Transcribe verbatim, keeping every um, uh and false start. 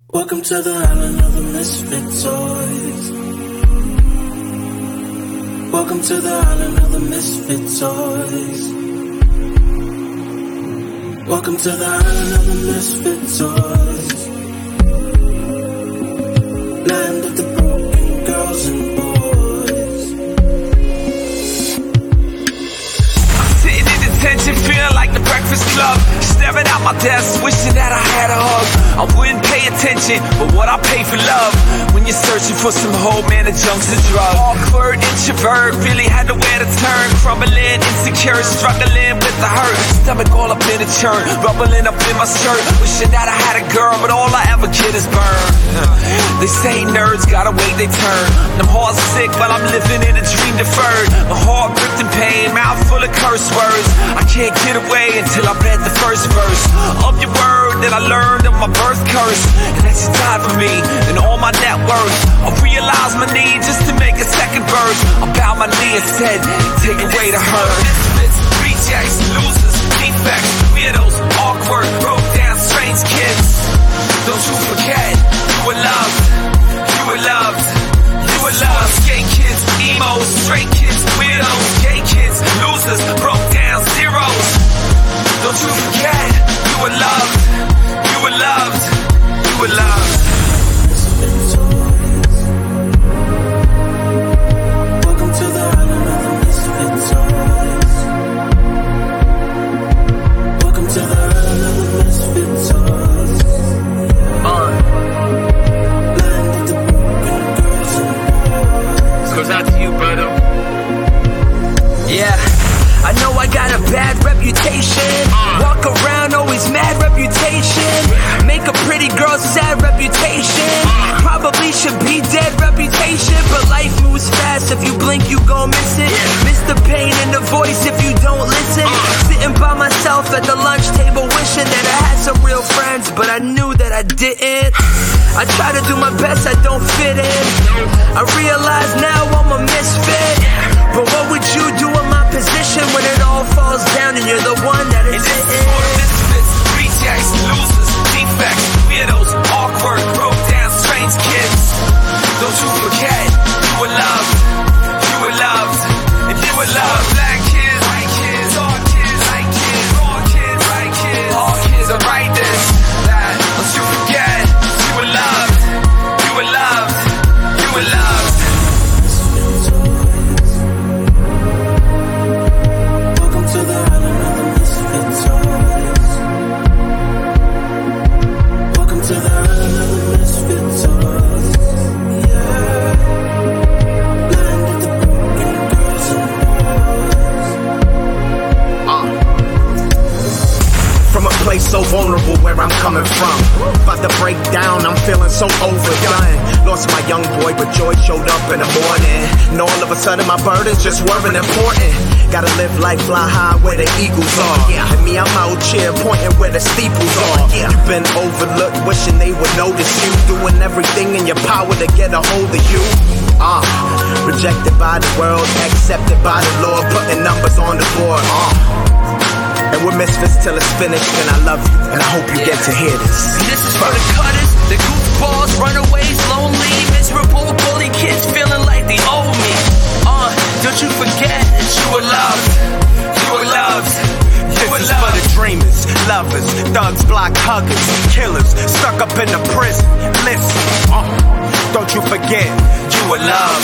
Welcome to the island of the misfit toys. Welcome to the island of the misfit toys. Welcome to the island of the misfit toys. Land of the broken girls and boys. I'm sitting in detention, feeling like the Breakfast Club. Staring out my desk, wishing that I had a hug. I wouldn't pay attention, but what I pay for love. When you're searching for some hope, man, the junk's a drug. Awkward, introvert, really had nowhere to turn. Crumbling, insecure, struggling with the hurt. Stomach all up in a churn, rubbling up in my shirt. Wishing that I had a girl, but all I ever get is burn. They say nerds gotta wait their turn. I'm heart sick, but I'm living in a dream deferred. My heart gripped in pain, mouth full of curse words. I can't get away until I read the first verse of your word that I learned of my birth curse. And that you died for me and all my net worth. I realized my need just to make a second verse. I bowed my knee and said, take away the hurt. Misfits, rejects, losers, defects, weirdos, awkward, broke down, strange kids. Don't you forget, you were loved, you were loved, you were loved. Skate kids, emos, straight kids, weirdos, gay kids, losers, broke down, zeros. Don't you forget, you were loved, you were loved, you were loved. Welcome to the island of the misfit toys. Welcome to the island of the misfit toys. Uh. Land of the broken girls and boys. Goes out to you, brother. Yeah. I know I got a bad reputation. Walk around always mad reputation. Make a pretty girl sad reputation. Probably should be dead reputation. But life moves fast, if you blink you gon' miss it. Miss the pain in the voice if you don't listen. Sitting by myself at the lunch table wishing that I had some real friends, but I knew that I didn't. I try to do my best, I don't fit in. I realize now I'm a misfit. But what would you do in my position when it all falls down and you're the one that is it? For the misfits, rejects, losers, defects, weirdos, awkward, broke down, strange kids. Don't you forget, you were loved, you were loved, and you were loved. Black kids, white kids, all kids, white kids, all kids, white kids, all kids are right this, that. Don't you forget, you were loved, you were loved, you were loved. To the island of the misfit toys. Welcome to the island of the misfit toys. Yeah. Land of the broken girls and boys. Uh. From a place so vulnerable where I'm coming from. About to break down, I'm feeling so overdone. Lost my young boy, but joy showed up in the morning. And all of a sudden my burdens just weren't important. Gotta live life, fly high where the eagles are. Yeah. And me, I'm out here pointing where the steeples are. Yeah. You've been overlooked, wishing they would notice you. Doing everything in your power to get a hold of you. Uh, rejected by the world, accepted by the Lord, putting numbers on the board. Uh. And we're misfits till it's finished, and I love you, and I hope you get to hear this. And this is for the cutters, the goofballs, runaways, lonely, miserable, bully kids feeling like they owe me. Uh, don't you forget that you were loved, you were loved, you were loved. This is for the dreamers, lovers, thugs, block huggers, killers, stuck up in the prison. Listen, uh, don't you forget, you were loved,